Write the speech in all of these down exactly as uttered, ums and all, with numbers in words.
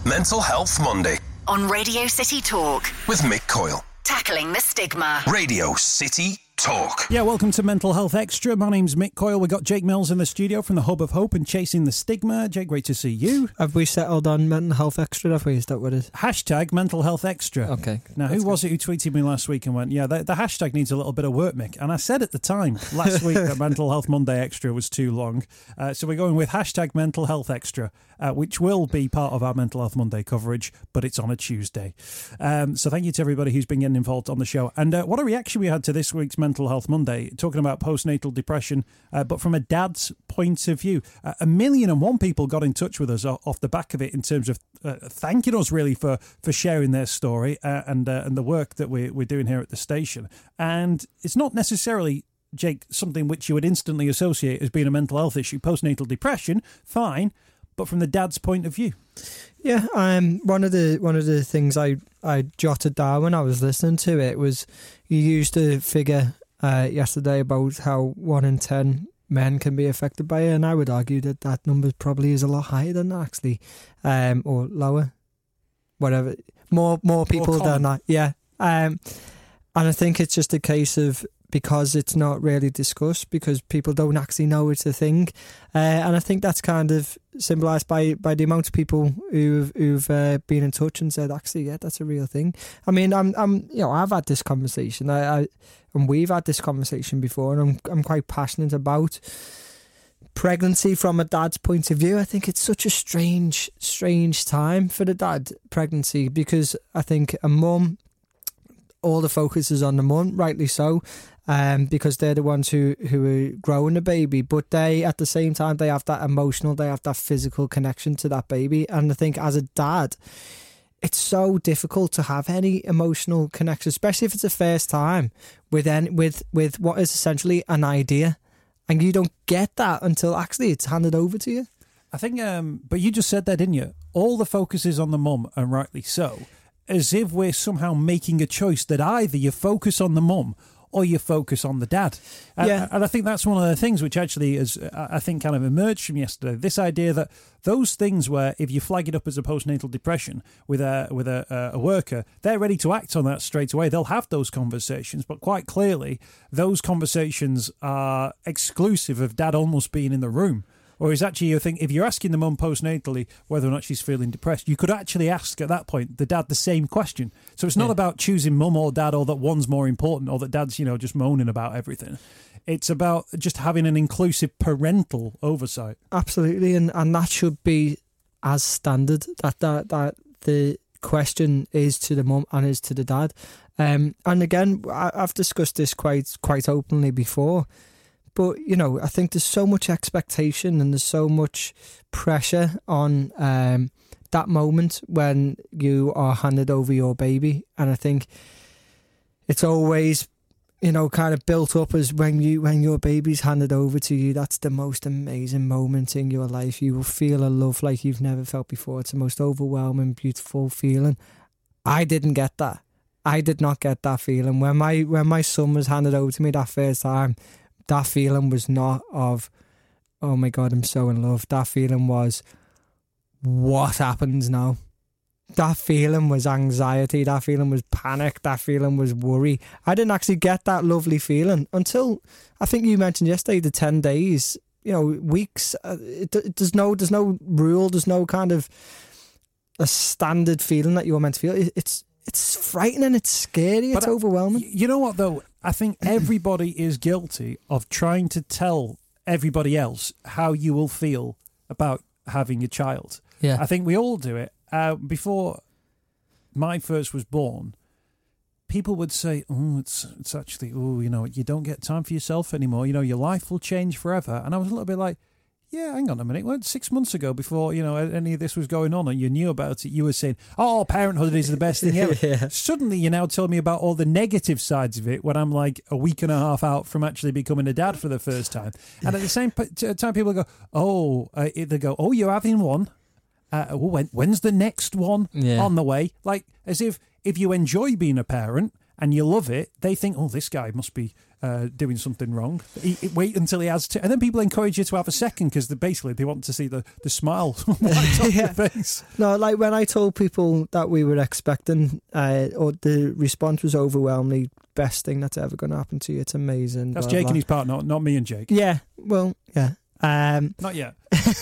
Mental Health Monday on Radio City Talk with Mick Coyle. Tackling the stigma. Radio City Talk. Yeah, welcome to Mental Health Extra. My name's Mick Coyle. We've got Jake Mills in the studio from the Hub of Hope and Chasing the Stigma. Jake, great to see you. Have we settled on Mental Health Extra? Have we? Is that what it is? Hashtag Mental Health Extra. Okay. Now, who was it who tweeted me last week and went, yeah, the, the hashtag needs a little bit of work, Mick? And I said at the time, last week, that Mental Health Monday Extra was too long. Uh, so we're going with hashtag Mental Health Extra, uh, which will be part of our Mental Health Monday coverage, but it's on a Tuesday. Um, so thank you to everybody who's been getting involved on the show. And uh, what a reaction we had to this week's Mental Health Monday, talking about postnatal depression, uh, but from a dad's point of view. Uh, a million and one people got in touch with us off the back of it in terms of uh, thanking us really for, for sharing their story uh, and uh, and the work that we, we're doing here at the station. And it's not necessarily, Jake, something which you would instantly associate as being a mental health issue. Postnatal depression, fine, but from the dad's point of view. Yeah, um, one of the one of the things I, I jotted down when I was listening to it was you used a figure uh, yesterday about how one in ten men can be affected by it, and I would argue that that number probably is a lot higher than that, actually, um, or lower, whatever. More more people more than that, yeah. Um, and I think it's just a case of, because it's not really discussed, because people don't actually know it's a thing. Uh, and I think that's kind of symbolised by, by the amount of people who've, who've uh, been in touch and said, actually, yeah, that's a real thing. I mean, I'm, I'm, you know, I've had this conversation, I, I, and we've had this conversation before, and I'm, I'm quite passionate about pregnancy from a dad's point of view. I think it's such a strange, strange time for the dad, pregnancy, because I think a mum, all the focus is on the mum, rightly so. Um, because they're the ones who, who are growing the baby, but they, at the same time, they have that emotional, they have that physical connection to that baby. And I think as a dad, it's so difficult to have any emotional connection, especially if it's the first time with any, with with what is essentially an idea, and you don't get that until actually it's handed over to you. I think, um, but you just said that, didn't you? All the focus is on the mum, and rightly so, as if we're somehow making a choice that either you focus on the mum or you focus on the dad. Yeah. And, and I think that's one of the things which actually is, I think, kind of emerged from yesterday. This idea that those things where if you flag it up as a postnatal depression with a with a, a worker, they're ready to act on that straight away. They'll have those conversations, but quite clearly, those conversations are exclusive of dad almost being in the room. Or is actually, you think, if you're asking the mum postnatally whether or not she's feeling depressed, you could actually ask at that point the dad the same question. So it's not yeah. about choosing mum or dad, or that one's more important, or that dad's, you know, just moaning about everything. It's about just having an inclusive parental oversight. Absolutely, and, and that should be as standard, that, that, that the question is to the mum and is to the dad. Um, and again, I, I've discussed this quite quite openly before. But, you know, I think there's so much expectation and there's so much pressure on um, that moment when you are handed over your baby. And I think it's always, you know, kind of built up as when you when your baby's handed over to you, that's the most amazing moment in your life. You will feel a love like you've never felt before. It's the most overwhelming, beautiful feeling. I didn't get that. I did not get that feeling. When my, when my son was handed over to me that first time, that feeling was not of, oh my God, I'm so in love. That feeling was, what happens now? That feeling was anxiety. That feeling was panic. That feeling was worry. I didn't actually get that lovely feeling until, I think you mentioned yesterday, the ten days, you know, weeks. Uh, it, it, there's no, there's no rule. There's no kind of a standard feeling that you're meant to feel. It, it's, It's frightening, it's scary, it's but overwhelming. I, you know what, though? I think everybody is guilty of trying to tell everybody else how you will feel about having a child. Yeah. I think we all do it. Uh, before my first was born, people would say, oh, it's it's actually, oh, you know, you don't get time for yourself anymore. You know, your life will change forever. And I was a little bit like, yeah, hang on a minute. Well, six months ago, before, you know, any of this was going on and you knew about it, you were saying, oh, parenthood is the best thing ever. yeah. Suddenly you're now telling me about all the negative sides of it when I'm like a week and a half out from actually becoming a dad for the first time. And at the same time, people go, oh, uh, they go, oh, you're having one. Uh, when, when's the next one yeah. on the way? Like, as if if you enjoy being a parent and you love it, they think, oh, this guy must be uh, doing something wrong. He, he- wait until he has to. And then people encourage you to have a second because basically they want to see the, the smile right off Yeah. the face. No, like when I told people that we were expecting, uh, or the response was overwhelmingly best thing that's ever going to happen to you. It's amazing. That's blah, Jake blah. and his partner, not, not me and Jake. Yeah, well, yeah. Um, Not yet.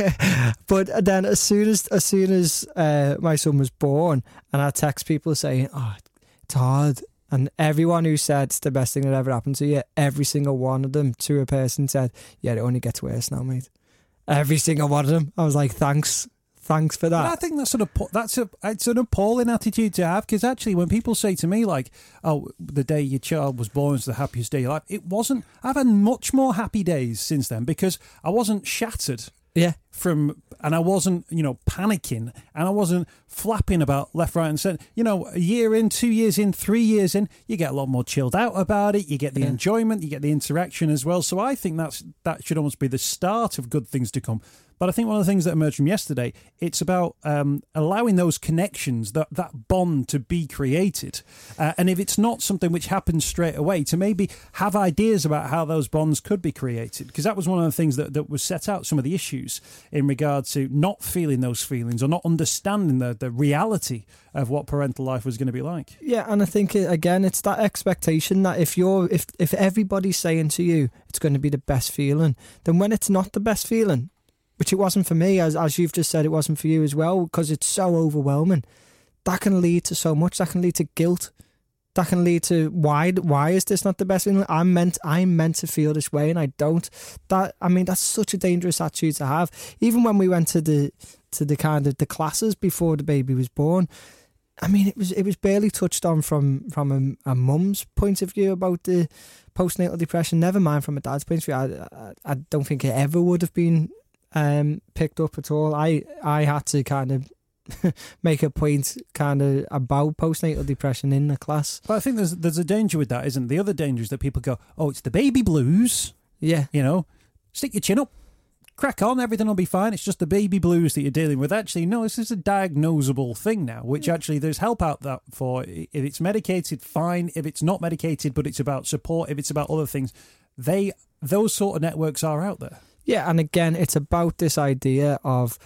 but then as soon as as soon as uh, my son was born, and I text people saying, "Oh, it's hard," and everyone who said it's the best thing that ever happened to you, every single one of them to a person said, "Yeah, it only gets worse now, mate." Every single one of them. I was like, "Thanks, thanks for But I that." think that's sort of that's a it's an appalling attitude to have because actually when people say to me like, "Oh, the day your child was born is the happiest day of your life," it wasn't. I've had much more happy days since then because I wasn't shattered Yeah, from, and I wasn't you know panicking, and I wasn't flapping about left, right, and centre. You know, a year in, two years in, three years in, you get a lot more chilled out about it. You get the Yeah. enjoyment, you get the interaction as well. So I think that's that should almost be the start of good things to come. But I think one of the things that emerged from yesterday, it's about um, allowing those connections, that, that bond to be created. Uh, and if it's not something which happens straight away, to maybe have ideas about how those bonds could be created. Because that was one of the things that, that was set out, some of the issues in regard to not feeling those feelings or not understanding the, the reality of what parental life was going to be like. yeah, and I think uh, again, it's that expectation that if you're if if everybody's saying to you it's going to be the best feeling, then when it's not the best feeling, which it wasn't for me, as as you've just said, it wasn't for you as well, because it's so overwhelming. That can lead to so much. That can lead to guilt. That can lead to why why is this not the best feeling? I'm meant I'm meant to feel this way and I don't. That I mean, that's such a dangerous attitude to have. Even when we went to the to the kind of the classes before the baby was born, I mean, it was it was barely touched on from from a, a mum's point of view about the postnatal depression. Never mind from a dad's point of view. I I, I don't think it ever would have been um, picked up at all. I I had to kind of make a point kind of about postnatal depression in the class. But I think there's there's a danger with that, isn't there? The other danger is that people go, oh, it's the baby blues. Yeah, You know, stick your chin up, crack on, everything will be fine. It's just the baby blues that you're dealing with. Actually, no, this is a diagnosable thing now, which actually there's help out that for. If it's medicated, fine. If it's not medicated, but it's about support, if it's about other things, they those sort of networks are out there. yeah, and again, it's about this idea of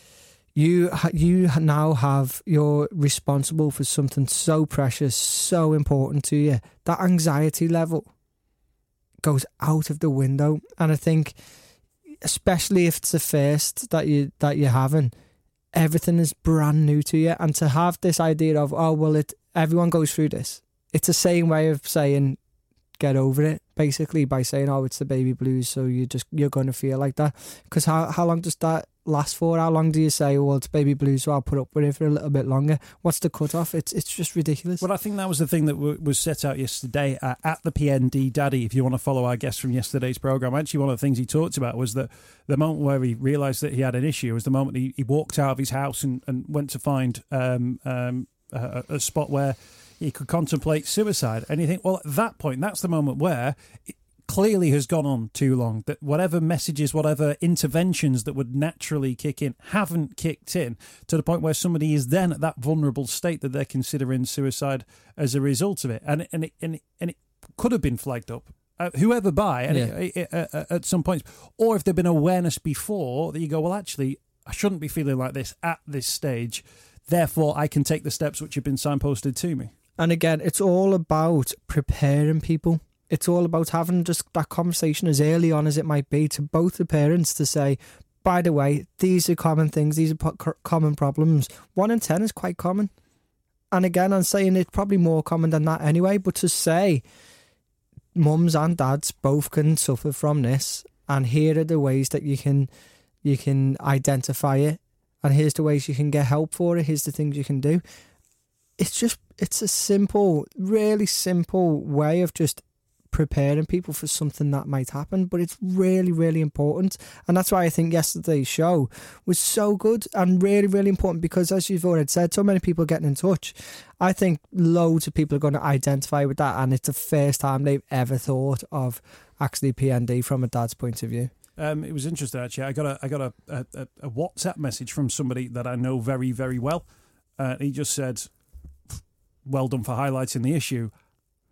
you ha- you now have you're responsible for something so precious, so important to you. That anxiety level goes out of the window, and I think, especially if it's the first that you that you're having, everything is brand new to you, and to have this idea of oh well, it everyone goes through this. It's the same way of saying get over it, basically, by saying oh it's the baby blues, so you just you're going to feel like that. Because how how long does that last for? How long do you say, well, it's baby blues, so I'll put up with it for a little bit longer? What's the cutoff? It's it's just ridiculous. Well, I think that was the thing that w- was set out yesterday uh, at the P N D Daddy. If you want to follow our guest from yesterday's programme, actually one of the things he talked about was that the moment where he realised that he had an issue was the moment he, he walked out of his house and, and went to find um, um, a, a spot where he could contemplate suicide. And you think, well, at that point, that's the moment where it clearly has gone on too long, that whatever messages, whatever interventions that would naturally kick in haven't kicked in, to the point where somebody is then at that vulnerable state that they're considering suicide as a result of it. And, and, it, and, it, and it could have been flagged up, uh, whoever by, and Yeah. it, it, uh, at some points. Or if there'd been awareness before, that you go, well, actually, I shouldn't be feeling like this at this stage. Therefore, I can take the steps which have been signposted to me. And again, it's all about preparing people. It's all about having just that conversation as early on as it might be to both the parents to say, by the way, these are common things, these are po- common problems. One in ten is quite common. And again, I'm saying it's probably more common than that anyway, but to say mums and dads both can suffer from this, and here are the ways that you can you can identify it, and here's the ways you can get help for it, here's the things you can do. It's just, it's a simple, really simple way of just preparing people for something that might happen, but it's really, really important. And that's why I think yesterday's show was so good and really, really important, because as you've already said, so many people are getting in touch. I think loads of people are going to identify with that, and it's the first time they've ever thought of actually P N D from a dad's point of view. Um, it was interesting, actually. I got a I got a, a, a WhatsApp message from somebody that I know very, very well. Uh, he just said, well done for highlighting the issue.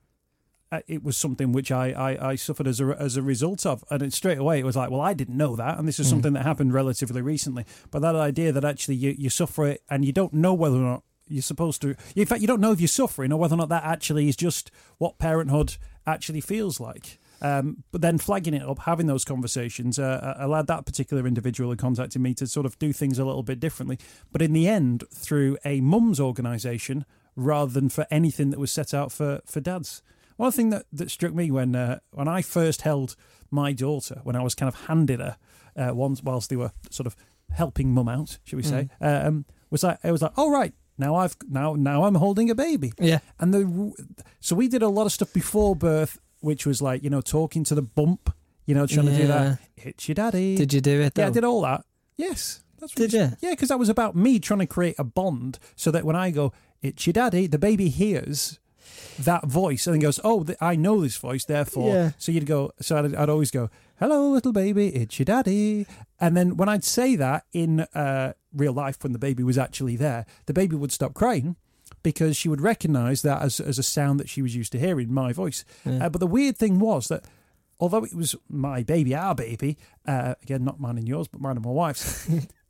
uh, it was something which I, I, I suffered as a, as a result of. And it, straight away it was like, well, I didn't know that. And this is mm. something that happened relatively recently. But that idea that actually you, you suffer it and you don't know whether or not you're supposed to. In fact, you don't know if you're suffering or whether or not that actually is just what parenthood actually feels like. Um, but then flagging it up, having those conversations, uh, allowed that particular individual who contacted me to sort of do things a little bit differently. But in the end, through a mum's organisation rather than for anything that was set out for, for dads. One thing that, that struck me when uh, when I first held my daughter, when I was kind of handed her uh, once whilst they were sort of helping mum out, should we say, mm. um, was like, I was like, oh, right. Now I've now now I'm holding a baby. Yeah. And the so we did a lot of stuff before birth, which was like, you know, talking to the bump, you know, trying yeah. to do that. It's your daddy. Did you do it? Though? Yeah, I did all that. Yes. That's did you? you? Yeah, because that was about me trying to create a bond so that when I go, it's your daddy, the baby hears that voice and then goes, oh, th- I know this voice, therefore. Yeah. So you'd go, so I'd, I'd always go, hello, little baby, it's your daddy. And then when I'd say that in uh, real life, when the baby was actually there, the baby would stop crying because she would recognise that as, as a sound that she was used to hearing, my voice. Yeah. Uh, but the weird thing was that although it was my baby, our baby, uh, again, not mine and yours, but mine and my wife's,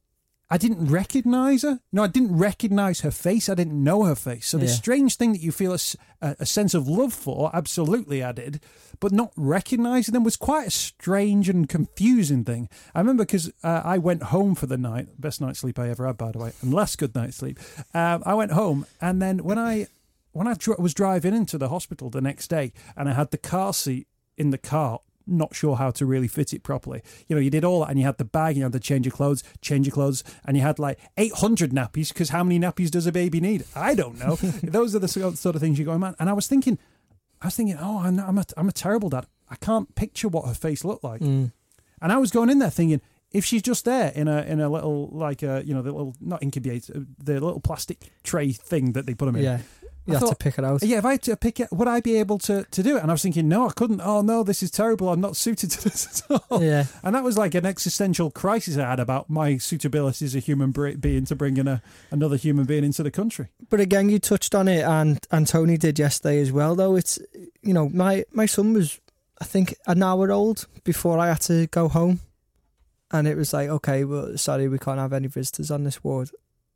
I didn't recognise her. No, I didn't recognise her face. I didn't know her face. So the Yeah. strange thing that you feel a, a, a sense of love for, absolutely I did, but not recognising them was quite a strange and confusing thing. I remember because uh, I went home for the night, best night's sleep I ever had, by the way, and last good night's sleep. Um, I went home, and then when I when I dr- was driving into the hospital the next day, and I had the car seat in the car, not sure how to really fit it properly. You know, you did all that and you had the bag, you had to change your clothes, change your clothes, and you had like eight hundred nappies, because how many nappies does a baby need? I don't know. Those are the sort of things you go, man. And I was thinking, I was thinking, oh, I'm, I'm, a, I'm a terrible dad. I can't picture what her face looked like. Mm. And I was going in there thinking, if she's just there in a in a little, like, a, you know, the little, not incubator, the little plastic tray thing that they put them in. Yeah. You I have thought, to pick it out. Yeah, if I had to pick it, would I be able to, to do it? And I was thinking, no, I couldn't. Oh, no, this is terrible. I'm not suited to this at all. Yeah. And that was like an existential crisis I had about my suitability as a human being to bring in a, another human being into the country. But again, you touched on it, and, and Tony did yesterday as well, though. It's, you know, my, my son was, I think, an hour old before I had to go home. And it was like, okay, well, sorry, we can't have any visitors on this ward.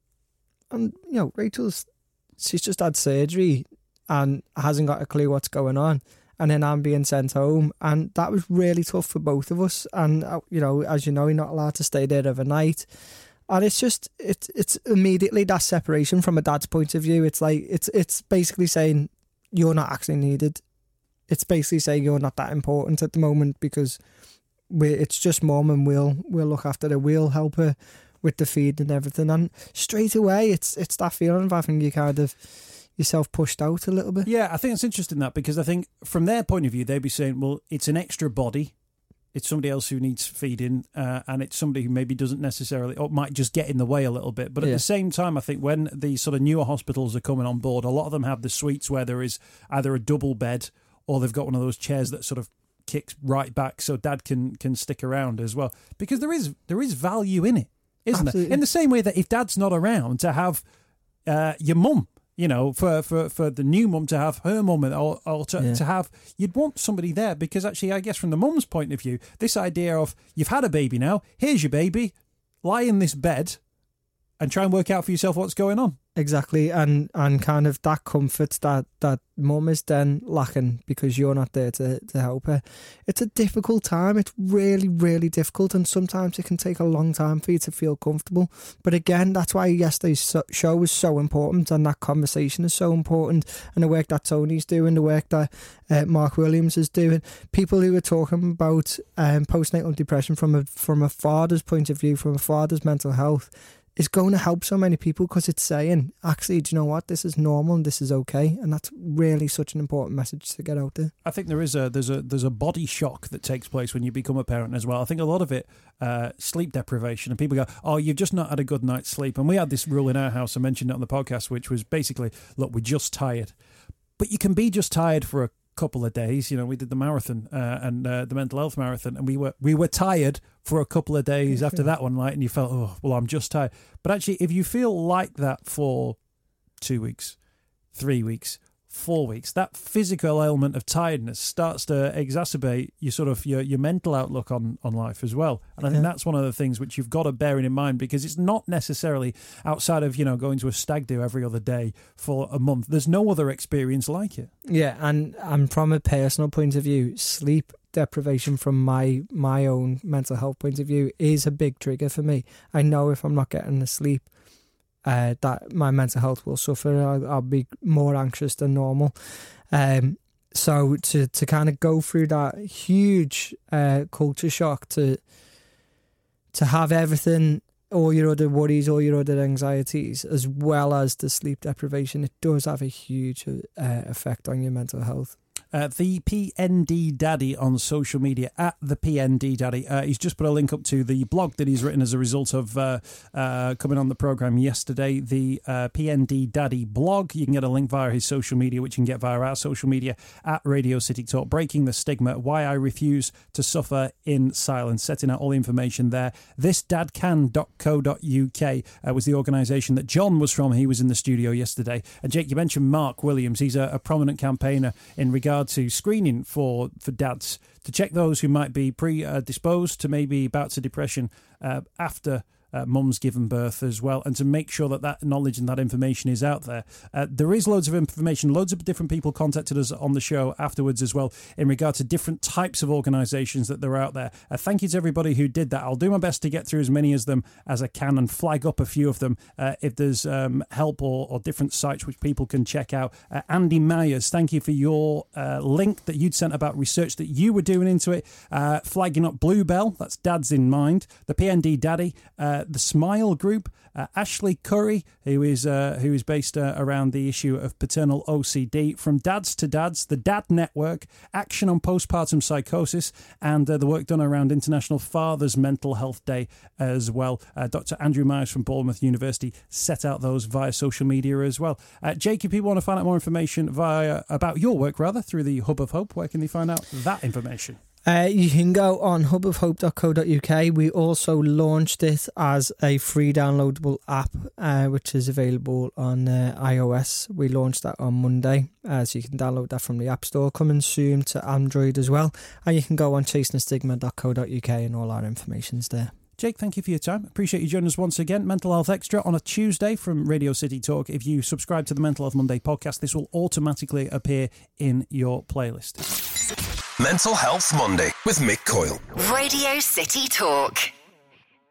And, you know, Rachel's, she's just had surgery and hasn't got a clue what's going on. And then I'm being sent home. And that was really tough for both of us. And, uh, you know, as you know, you're not allowed to stay there overnight. And it's just, it's it's immediately that separation from a dad's point of view. It's like, it's it's basically saying you're not actually needed. It's basically saying you're not that important at the moment, because we it's just mum and we'll, we'll look after her. We'll help her with the feed and everything. And straight away, it's it's that feeling of having you kind of yourself pushed out a little bit. Yeah, I think it's interesting that, because I think from their point of view, they'd be saying, well, it's an extra body. It's somebody else who needs feeding, uh, and it's somebody who maybe doesn't necessarily, or might just get in the way a little bit. But at Yeah. the same time, I think when these sort of newer hospitals are coming on board, a lot of them have the suites where there is either a double bed or they've got one of those chairs that sort of kicks right back so dad can can stick around as well. Because there is there is value in it, isn't Absolutely. there? In the same way that if dad's not around, to have uh, your mum, you know, for, for, for the new mum to have her mum, or, or to, Yeah. to have, you'd want somebody there, because actually, I guess from the mum's point of view, this idea of you've had a baby now, here's your baby, lie in this bed and try and work out for yourself what's going on. Exactly, and and kind of that comfort that that mum is then lacking because you're not there to, to help her. It's a difficult time. It's really, really difficult, and sometimes it can take a long time for you to feel comfortable. But again, that's why yesterday's so- show was so important, and that conversation is so important, and the work that Tony's doing, the work that uh, Mark Williams is doing. People who are talking about um, postnatal depression from a from a father's point of view, from a father's mental health, is going to help so many people, because it's saying, actually, do you know what? This is normal and this is okay. And that's really such an important message to get out there. I think there is a there's a there's a body shock that takes place when you become a parent as well. I think a lot of it, uh, sleep deprivation, and people go, oh, you've just not had a good night's sleep. And we had this rule in our house, I mentioned it on the podcast, which was basically, look, we're just tired. But you can be just tired for a couple of days. You know, we did the marathon uh, and uh, the mental health marathon, and we were we were tired for a couple of days after that one, like, and you felt, oh, well, I'm just tired. But actually, if you feel like that for two weeks, three weeks, four weeks, that physical element of tiredness starts to exacerbate your sort of your, your mental outlook on, on life as well. And I think Yeah. that's one of the things which you've got to bear in mind, because it's not necessarily outside of, you know, going to a stag do every other day for a month. There's no other experience like it. Yeah, and, and from a personal point of view, sleep deprivation from my my own mental health point of view is a big trigger for me. I know if I'm not getting the sleep, uh, that my mental health will suffer. I'll, I'll be more anxious than normal. Um, so to to kind of go through that huge uh, culture shock, to to have everything, all your other worries, all your other anxieties, as well as the sleep deprivation, it does have a huge uh, effect on your mental health. Uh, the P N D Daddy on social media, at the P N D Daddy. Uh, he's just put a link up to the blog that he's written as a result of uh, uh, coming on the programme yesterday, the uh, P N D Daddy blog. You can get a link via his social media, which you can get via our social media, at Radio City Talk. Breaking the Stigma, Why I Refuse to Suffer in Silence, setting out all the information there. this dad can dot co dot uk uh, was the organisation that John was from. He was in the studio yesterday. And Jake, you mentioned Mark Williams. He's a, a prominent campaigner in regard to screening for, for dads, to check those who might be predisposed to maybe bouts of depression uh, after uh, mum's given birth as well, and to make sure that that knowledge and that information is out there. Uh, there is loads of information. Loads of different people contacted us on the show afterwards as well in regard to different types of organisations that are out there. Uh, thank you to everybody who did that. I'll do my best to get through as many of them as I can and flag up a few of them uh, if there's um, help or, or different sites which people can check out. Uh, Andy Myers, thank you for your uh, link that you'd sent about research that you were doing into it, uh, flagging up Bluebell, that's Dads in Mind, the P N D Daddy, uh, the Smile Group, uh, Ashley Curry, who is uh, who is based uh, around the issue of paternal O C D, From Dads to Dads, the Dad Network, Action on Postpartum Psychosis, and uh, the work done around International Father's Mental Health Day as well. Uh, Doctor Andrew Myers from Bournemouth University set out those via social media as well. Uh, Jake, if people want to find out more information via about your work, rather, through the Hub of Hope, where can they find out that information? Uh, you can go on hub of hope dot co dot uk. We also launched it as a free downloadable app, uh, which is available on uh, iOS. We launched that on Monday, uh, so you can download that from the App Store. Coming soon to Android as well. And you can go on chasing the stigma dot co dot uk and all our information's there. Jake, thank you for your time. Appreciate you joining us once again. Mental Health Extra on a Tuesday from Radio City Talk. If you subscribe to the Mental Health Monday podcast, this will automatically appear in your playlist. Mental Health Monday with Mick Coyle. Radio City Talk.